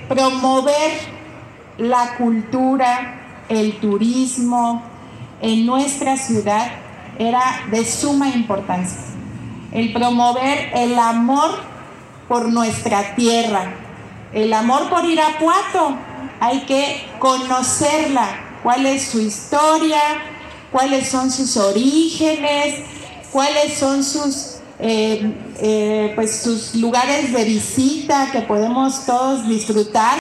promover la cultura, el turismo en nuestra ciudad era de suma importancia. El promover el amor por nuestra tierra, el amor por Irapuato. Hay que conocerla, cuál es su historia, cuáles son sus orígenes, cuáles son sus lugares de visita que podemos todos disfrutar.